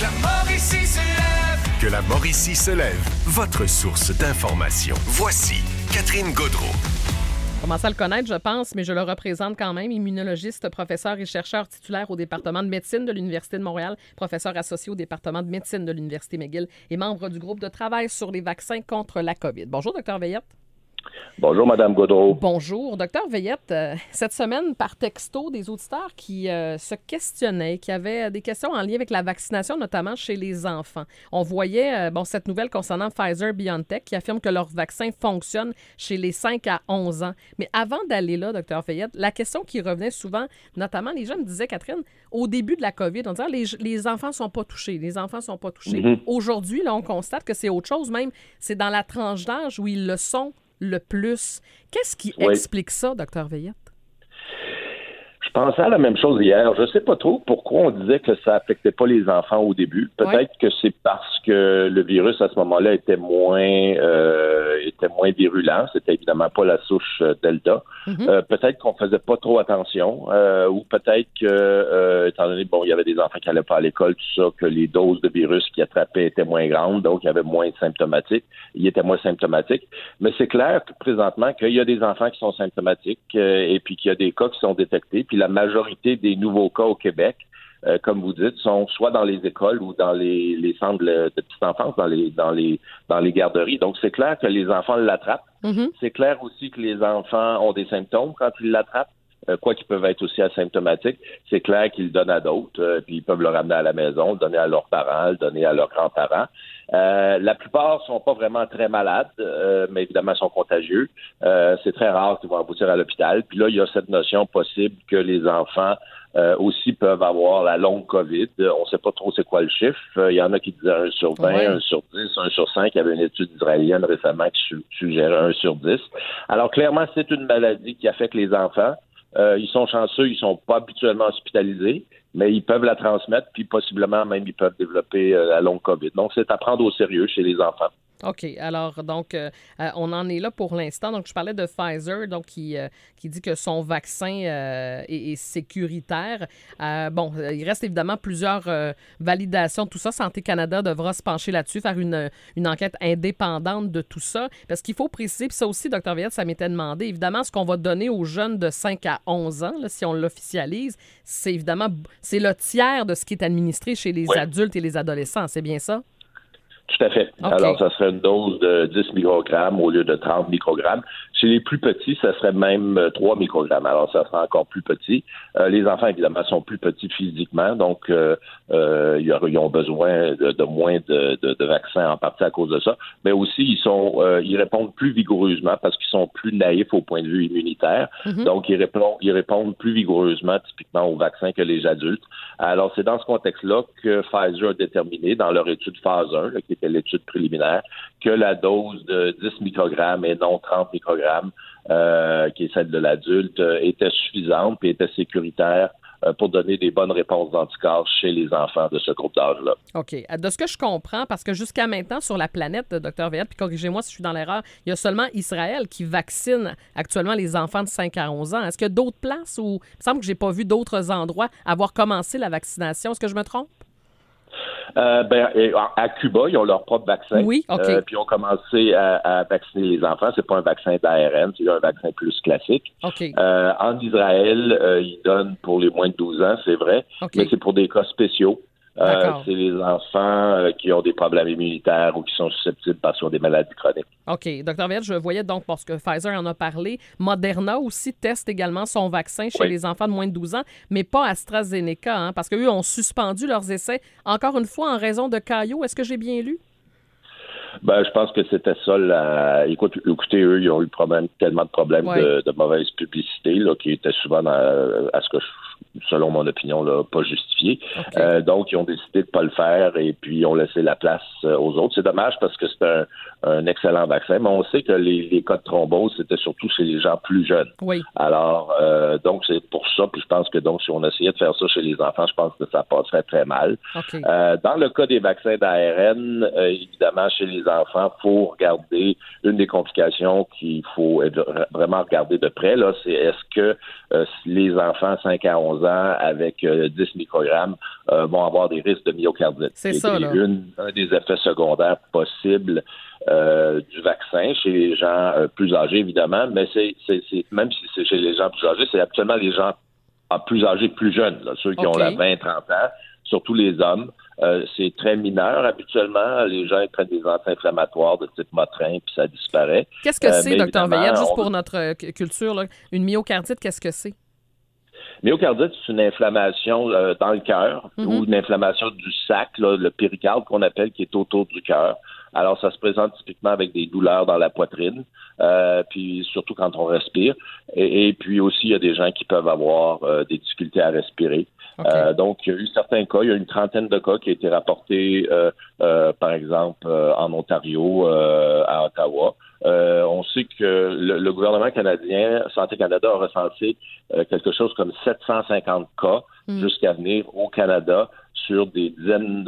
La Mauricie se lève. Que la Mauricie se lève, votre source d'information. Voici Catherine Gaudreault. On commence à le connaître, je pense, mais je le représente quand même. Immunologiste, professeur et chercheur titulaire au département de médecine de l'Université de Montréal, professeur associé au département de médecine de l'Université McGill et membre du groupe de travail sur les vaccins contre la COVID. Bonjour, Dr Veillette. Bonjour, Mme Gaudreault. Bonjour. Docteur Veillette, cette semaine, par texto, des auditeurs qui se questionnaient, qui avaient des questions en lien avec la vaccination, notamment chez les enfants. On voyait cette nouvelle concernant Pfizer-BioNTech qui affirme que leur vaccin fonctionne chez les 5 à 11 ans. Mais avant d'aller là, Dr Veillette, la question qui revenait souvent, notamment les jeunes disaient, Catherine, au début de la COVID, on disait les enfants ne sont pas touchés, les enfants ne sont pas touchés. Mm-hmm. Aujourd'hui, là, on constate que c'est autre chose, même c'est dans la tranche d'âge où ils le sont le plus. Qu'est-ce qui explique ça, Dr Veillette? Je pensais à la même chose hier. Je ne sais pas trop pourquoi on disait que ça n'affectait pas les enfants au début. Peut-être que c'est parce que le virus, à ce moment-là, était moins virulent. C'était évidemment pas la souche Delta. Mm-hmm. Peut-être qu'on faisait pas trop attention. Ou peut-être que, étant donné, il y avait des enfants qui n'allaient pas à l'école, tout ça, que les doses de virus qui attrapaient étaient moins grandes, donc il y avait moins de symptomatiques. Il était moins symptomatique. Mais c'est clair que présentement, qu'il y a des enfants qui sont symptomatiques et puis qu'il y a des cas qui sont détectés. Puis la majorité des nouveaux cas au Québec, comme vous dites, sont soit dans les écoles ou dans les centres de petite enfance, dans les garderies. Donc, c'est clair que les enfants l'attrapent. Mm-hmm. C'est clair aussi que les enfants ont des symptômes quand ils l'attrapent, quoi qu'ils peuvent être aussi asymptomatiques. C'est clair qu'ils le donnent à d'autres, puis ils peuvent le ramener à la maison, le donner à leurs parents, le donner à leurs grands-parents. La plupart sont pas vraiment très malades, mais évidemment sont contagieux. C'est très rare qu'ils vont aboutir à l'hôpital. Puis là, il y a cette notion possible que les enfants aussi peuvent avoir la longue COVID. On ne sait pas trop c'est quoi le chiffre. Il y en a qui disaient 1 sur 20, 1 sur 10, 1 sur 5. Il y avait une étude israélienne récemment qui suggérait 1 sur 10. Alors clairement, c'est une maladie qui affecte les enfants. Ils sont chanceux, ils sont pas habituellement hospitalisés, mais ils peuvent la transmettre, puis possiblement même ils peuvent développer la longue COVID. Donc, c'est à prendre au sérieux chez les enfants. OK. Alors, donc, on en est là pour l'instant. Donc, je parlais de Pfizer, donc qui dit que son vaccin est sécuritaire. Il reste évidemment plusieurs validations de tout ça. Santé Canada devra se pencher là-dessus, faire une enquête indépendante de tout ça. Parce qu'il faut préciser, puis ça aussi, Dr Veillette, ça m'était demandé, évidemment, ce qu'on va donner aux jeunes de 5 à 11 ans, là, si on l'officialise, c'est évidemment, c'est le tiers de ce qui est administré chez les adultes et les adolescents. C'est bien ça? Tout à fait. Okay. Alors, ça serait une dose de 10 microgrammes au lieu de 30 microgrammes. Chez les plus petits, ça serait même 3 microgrammes. Alors, ça serait encore plus petit. Les enfants, évidemment, sont plus petits physiquement, donc ils ont besoin de moins de vaccins en partie à cause de ça. Mais aussi, ils répondent plus vigoureusement parce qu'ils sont plus naïfs au point de vue immunitaire. Mm-hmm. Donc, ils répondent plus vigoureusement, typiquement, aux vaccins que les adultes. Alors, c'est dans ce contexte-là que Pfizer a déterminé, dans leur étude phase 1, là, qui était l'étude préliminaire, que la dose de 10 microgrammes et non 30 microgrammes, qui est celle de l'adulte, était suffisante et était sécuritaire pour donner des bonnes réponses d'anticorps chez les enfants de ce groupe d'âge-là. OK. De ce que je comprends, parce que jusqu'à maintenant, sur la planète, Dr Veillette, puis corrigez-moi si je suis dans l'erreur, il y a seulement Israël qui vaccine actuellement les enfants de 5 à 11 ans. Est-ce qu'il y a d'autres places où il me semble que j'ai pas vu d'autres endroits avoir commencé la vaccination? Est-ce que je me trompe? À Cuba, ils ont leur propre vaccin. Oui, OK. Puis ils ont commencé à vacciner les enfants. C'est pas un vaccin d'ARN, c'est un vaccin plus classique. OK. En Israël, ils donnent pour les moins de 12 ans, c'est vrai, okay. Mais c'est pour des cas spéciaux. C'est les enfants qui ont des problèmes immunitaires ou qui sont susceptibles parce qu'ils ont des maladies chroniques. OK. Dr Veillette, je voyais donc, parce que Pfizer en a parlé, Moderna aussi teste également son vaccin chez les enfants de moins de 12 ans, mais pas AstraZeneca, parce qu'eux ont suspendu leurs essais, encore une fois, en raison de caillots. Est-ce que j'ai bien lu? Je pense que c'était ça. Écoutez, eux, ils ont eu tellement de problèmes de mauvaise publicité là, qui étaient souvent, selon mon opinion, là, pas justifiés. Okay. Donc, ils ont décidé de pas le faire et puis ils ont laissé la place aux autres. C'est dommage parce que c'est un excellent vaccin, mais on sait que les cas de thrombose, c'était surtout chez les gens plus jeunes. Oui. Alors, donc, c'est pour ça, puis je pense que donc, si on essayait de faire ça chez les enfants, je pense que ça passerait très mal. Okay. Dans le cas des vaccins d'ARN, évidemment, chez les enfants, il faut regarder une des complications qu'il faut vraiment regarder de près, là, c'est est-ce que les enfants 5 à 11 11 ans avec 10 microgrammes vont avoir des risques de myocardite. C'est ça, là. Un des effets secondaires possibles du vaccin chez les gens plus âgés, évidemment, mais c'est même si c'est chez les gens plus âgés, c'est actuellement les gens plus âgés, plus jeunes, là, ceux qui ont la 20-30 ans, surtout les hommes. C'est très mineur. Habituellement, les gens prennent des anti-inflammatoires de type Motrin, puis ça disparaît. Qu'est-ce que c'est, Dr. Veillette, juste pour notre culture, là, une myocardite, qu'est-ce que c'est? Myocardite, c'est une inflammation dans le cœur ou une inflammation du sac, là, le péricarde qu'on appelle, qui est autour du cœur. Alors, ça se présente typiquement avec des douleurs dans la poitrine, puis surtout quand on respire. Et puis aussi, il y a des gens qui peuvent avoir des difficultés à respirer. Okay. Donc, il y a eu certains cas, il y a une trentaine de cas qui ont été rapportés, par exemple, en Ontario, à Ottawa. On sait que le gouvernement canadien, Santé Canada, a recensé quelque chose comme 750 cas jusqu'à venir au Canada sur des dizaines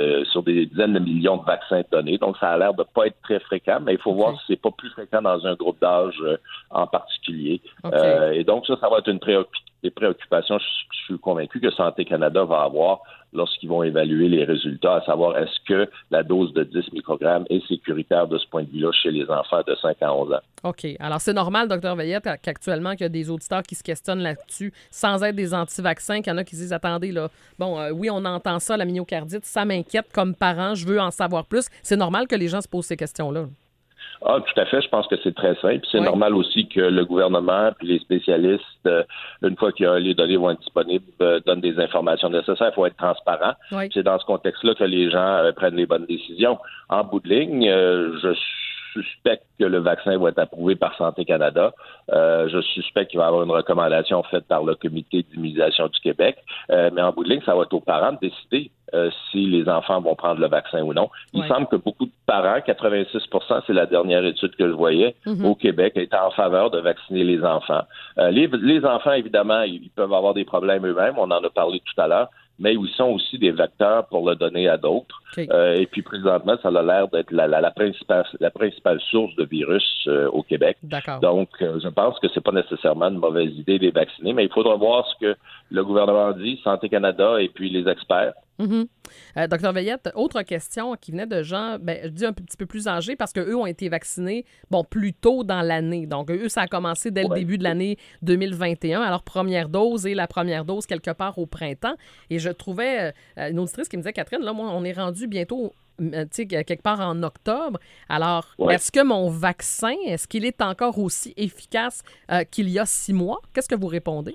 de millions de vaccins donnés. Donc, ça a l'air de pas être très fréquent, mais il faut voir si c'est pas plus fréquent dans un groupe d'âge en particulier. Et donc, ça va être une préoccupation. Je suis convaincu que Santé Canada va avoir lorsqu'ils vont évaluer les résultats, à savoir est-ce que la dose de 10 microgrammes est sécuritaire de ce point de vue-là chez les enfants de 5 à 11 ans. OK. Alors, c'est normal, Dr. Veillette, qu'actuellement, qu'il y a des auditeurs qui se questionnent là-dessus sans être des anti-vaccins, qu'il y en a qui disent, attendez, là, oui, on entend ça, la myocardite, ça m'inquiète comme parent, je veux en savoir plus. C'est normal que les gens se posent ces questions-là. Ah, tout à fait. Je pense que c'est très simple. C'est normal aussi que le gouvernement puis les spécialistes, une fois que les données vont être disponibles, donnent des informations nécessaires. Il faut être transparent. C'est dans ce contexte-là que les gens prennent les bonnes décisions. En bout de ligne, je suspecte que le vaccin va être approuvé par Santé Canada. Je suspecte qu'il va y avoir une recommandation faite par le Comité d'immunisation du Québec. Mais en bout de ligne, ça va être aux parents de décider si les enfants vont prendre le vaccin ou non. Il semble que beaucoup de parents, 86%, c'est la dernière étude que je voyais, au Québec, étaient en faveur de vacciner les enfants. Les enfants, évidemment, ils peuvent avoir des problèmes eux-mêmes. On en a parlé tout à l'heure. Mais ils sont aussi des vecteurs pour le donner à d'autres. Et puis, présentement, ça a l'air d'être la principale source de virus au Québec. D'accord. Donc, je pense que c'est pas nécessairement une mauvaise idée de les vacciner, mais il faudra voir ce que le gouvernement dit, Santé Canada et puis les experts. Dr. Veillette, autre question qui venait de gens, je dis un petit peu plus âgés parce qu'eux ont été vaccinés, plus tôt dans l'année. Donc, eux, ça a commencé dès le début de l'année 2021, à leur première dose et la première dose quelque part au printemps. Et je trouvais une auditrice qui me disait, Catherine, là, moi, on est rendu bientôt quelque part en octobre. Alors, est-ce que mon vaccin, est-ce qu'il est encore aussi efficace qu'il y a 6 mois? Qu'est-ce que vous répondez?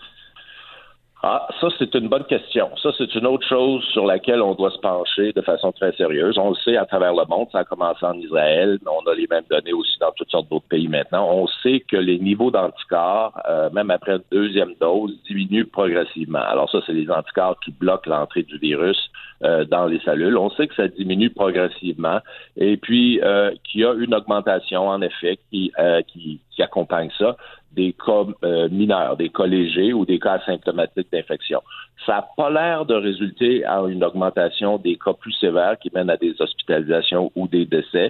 Ah, ça, c'est une bonne question. Ça, c'est une autre chose sur laquelle on doit se pencher de façon très sérieuse. On le sait à travers le monde, ça a commencé en Israël, mais on a les mêmes données aussi dans toutes sortes d'autres pays maintenant. On sait que les niveaux d'anticorps, même après une deuxième dose, diminuent progressivement. Alors ça, c'est les anticorps qui bloquent l'entrée du virus dans les cellules. On sait que ça diminue progressivement et puis qu'il y a une augmentation, en effet, qui accompagne ça, des cas mineurs, des cas légers ou des cas asymptomatiques d'infection. Ça n'a pas l'air de résulter en une augmentation des cas plus sévères qui mènent à des hospitalisations ou des décès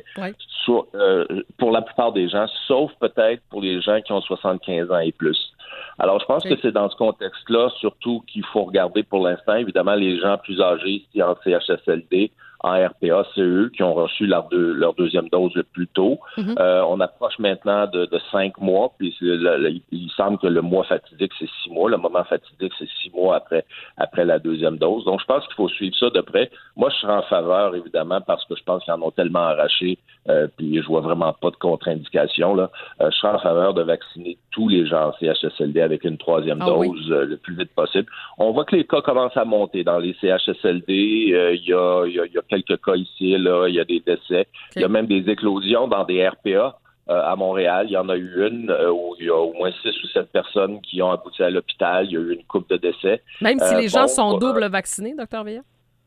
pour la plupart des gens, sauf peut-être pour les gens qui ont 75 ans et plus. Alors, je pense que c'est dans ce contexte-là, surtout qu'il faut regarder pour l'instant, évidemment, les gens plus âgés, ici en CHSLD, en RPA, c'est eux qui ont reçu leur deuxième dose le plus tôt. On approche maintenant de 5 mois, puis il semble que le mois fatidique, c'est 6 mois. Le moment fatidique, c'est 6 mois après la deuxième dose. Donc, je pense qu'il faut suivre ça de près. Moi, je serai en faveur, évidemment, parce que je pense qu'ils en ont tellement arraché, puis je vois vraiment pas de contre-indication, là. Je serai en faveur de vacciner tous les gens en CHSLD avec une troisième dose le plus vite possible. On voit que les cas commencent à monter dans les CHSLD. Il y a quelques cas ici, là, il y a des décès. Il y a même des éclosions dans des RPA. À Montréal, il y en a eu une où il y a au moins 6 ou 7 personnes qui ont abouti à l'hôpital. Il y a eu une couple de décès. Même si les gens sont double vaccinés, Dr. Veillette?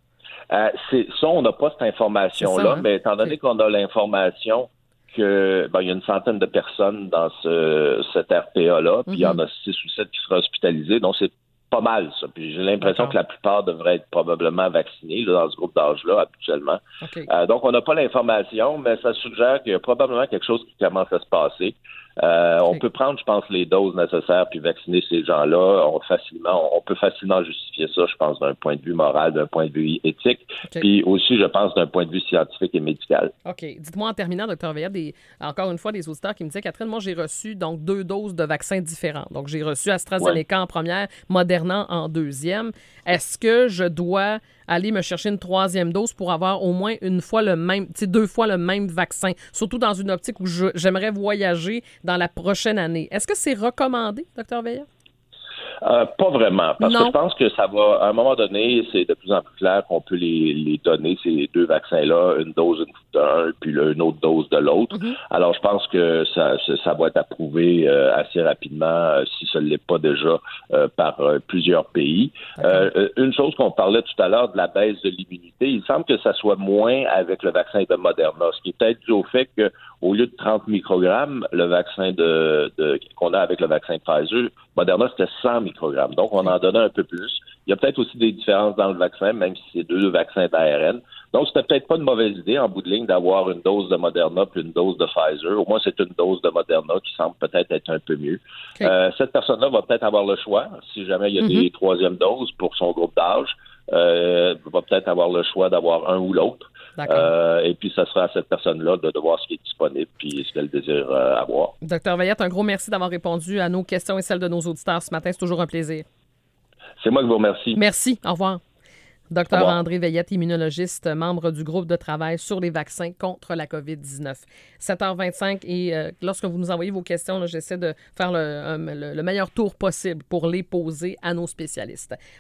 On n'a pas cette information-là, mais étant donné qu'on a l'information que il y a une centaine de personnes dans cet RPA-là, puis il y en a 6 ou 7 qui seraient hospitalisés, donc c'est pas mal, ça. Puis j'ai l'impression que la plupart devraient être probablement vaccinés là, dans ce groupe d'âge-là, habituellement. Donc, on n'a pas l'information, mais ça suggère qu'il y a probablement quelque chose qui commence à se passer. On peut prendre, je pense, les doses nécessaires puis vacciner ces gens-là. On peut facilement justifier ça, je pense, d'un point de vue moral, d'un point de vue éthique, puis aussi, je pense, d'un point de vue scientifique et médical. OK. Dites-moi en terminant, Dr. Veillette, encore une fois, des auditeurs qui me disaient, Catherine, moi, j'ai reçu donc 2 doses de vaccins différents. Donc, j'ai reçu AstraZeneca en première, Moderna en deuxième. Est-ce que je dois aller me chercher une 3e dose pour avoir au moins 2 fois le même vaccin, surtout dans une optique où j'aimerais voyager dans la prochaine année? Est-ce que c'est recommandé, Dr. Veillette? Pas vraiment, parce que je pense que ça va, à un moment donné, c'est de plus en plus clair qu'on peut les donner, ces 2 vaccins-là, une dose d'un, puis une autre dose de l'autre. Alors, je pense que ça va être approuvé assez rapidement, si ce ne l'est pas déjà, par plusieurs pays. Une chose qu'on parlait tout à l'heure de la baisse de l'immunité, il semble que ça soit moins avec le vaccin de Moderna, ce qui est peut-être dû au fait que au lieu de 30 microgrammes, le vaccin qu'on a avec le vaccin de Pfizer, Moderna, c'était 100 microgrammes. Donc, on en donnait un peu plus. Il y a peut-être aussi des différences dans le vaccin, même si c'est 2 vaccins d'ARN. Donc, c'était peut-être pas une mauvaise idée, en bout de ligne, d'avoir une dose de Moderna puis une dose de Pfizer. Au moins, c'est une dose de Moderna qui semble peut-être être un peu mieux. Cette personne-là va peut-être avoir le choix, si jamais il y a des 3e doses pour son groupe d'âge, va peut-être avoir le choix d'avoir un ou l'autre. Et puis, ça sera à cette personne-là de voir ce qui est disponible puis ce qu'elle désire avoir. Dr. Veillette, un gros merci d'avoir répondu à nos questions et celles de nos auditeurs ce matin. C'est toujours un plaisir. C'est moi qui vous remercie. Merci. Au revoir. Dr. André Veillette, immunologiste, membre du groupe de travail sur les vaccins contre la COVID-19. 7h25 et lorsque vous nous envoyez vos questions, là, j'essaie de faire le meilleur tour possible pour les poser à nos spécialistes.